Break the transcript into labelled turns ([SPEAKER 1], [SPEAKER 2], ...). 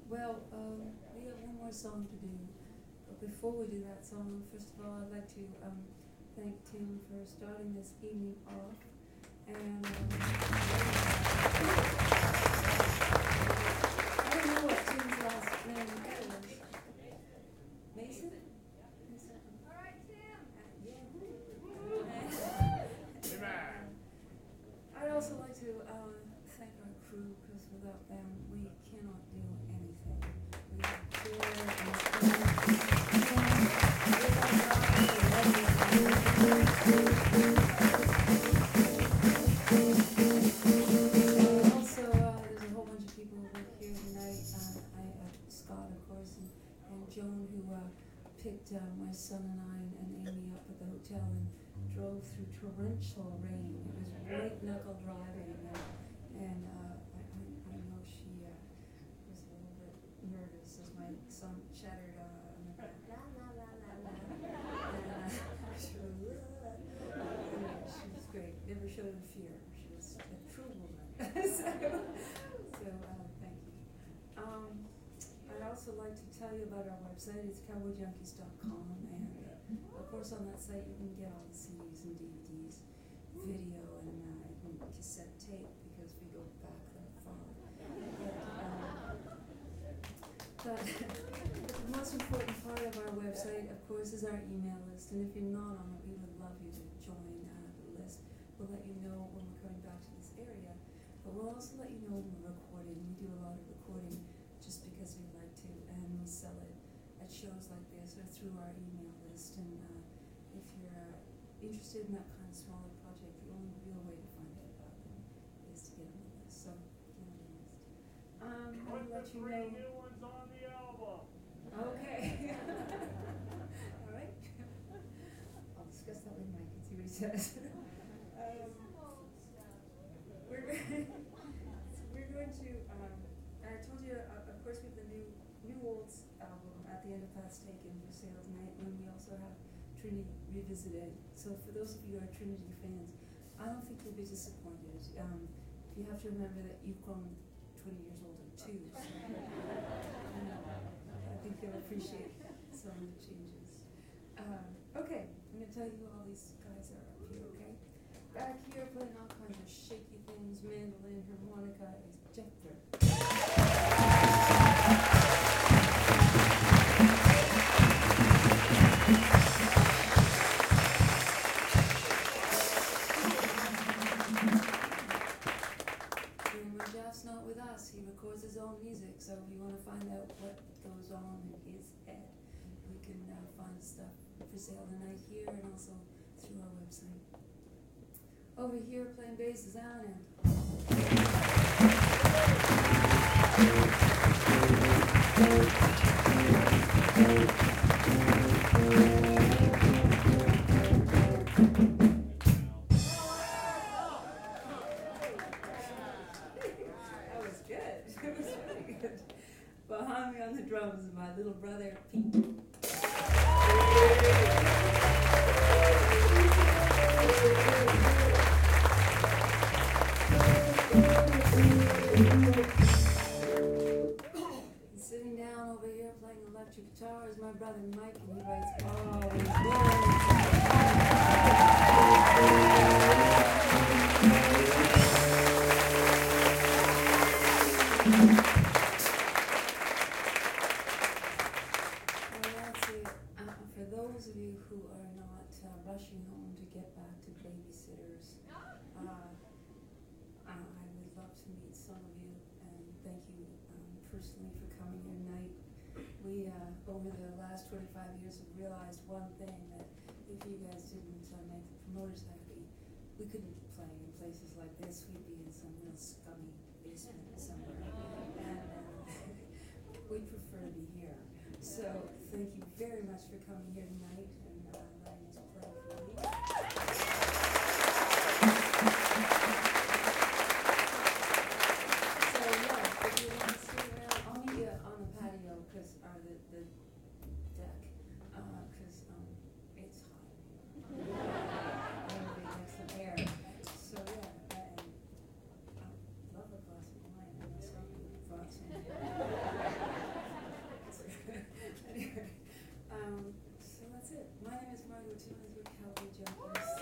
[SPEAKER 1] Well, we have one more song to do, but before we do that song, first of all, I'd like to thank Tim for starting this evening off, and I don't know what Tim's last name is. Mason? Mason. All right, Tim. Yeah. I'd also like to thank our crew, because without them we cannot do anything. We have also, there's a whole bunch of people who work here tonight. Scott, of course, and Joan, who picked my son and I and Amy up at the hotel and drove through torrential rain. It was white knuckle driving, and I know she was a little bit nervous as my son chattered on the back, la la la la la, and she was great. Never showed fear. She was a true woman. so thank you. I'd also like to tell you about our website. It's cowboyjunkies.com, and of course on that site you can get all the CDs and DVDs, video, and even cassette tape, because we go back that far. But the most important part of our website, of course, is our email list, and if you're not on it, we would love you to join the list. We'll let you know when we're coming back to this area, but we'll also let you know when we're recording. We do a lot of recording just because we like to, and we sell it at shows like this or through our email list. And if you're interested in that kind of smaller project, the only real way to find out about them is to get on the list. So get on the list. I'll let you know.
[SPEAKER 2] New ones on the album.
[SPEAKER 1] Okay. All right. I'll discuss that with Mike and see what he says. We're going to. I told you, of course, we have the New Olds album At the End of Paths Taken for sale tonight, and we also have Trinity Revisited. So for those of you who are Trinity fans, I don't think you'll be disappointed. You have to remember that you've grown 20 years older too. So, I think you'll appreciate some of the changes. Okay, I'm going to tell you who all these guys are up here, okay? Back here playing all kinds of shaky things, mandolin, harmonica, is Jethro. When Jeff's not with us, he records his own music, so if you want to find out what goes on in his head, we can find stuff for sale tonight here and also through our website. Over here playing bass is Alan. That was good. It was really good. Behind me on the drums is my little brother, Pete. And sitting down over here playing electric guitar is my brother Mike, and he writes all these words. For those of you who are not rushing home to get back to babysitters, I would love to meet some of you, and thank you personally for coming here tonight. We, over the last 25 years, have realized one thing, that if you guys didn't make the promoters happy, we couldn't play in places like this. We'd be in some real scummy basement somewhere, and we'd prefer to be here. So thank you very much for coming here tonight and letting us play for you. So yeah, if you want to stay around, I'll meet you on the patio, the deck, because it's hot here. And we have some air. So yeah, and I love a glass of wine. I know some people brought some. My name is Margot Timmons with Calgary Japanese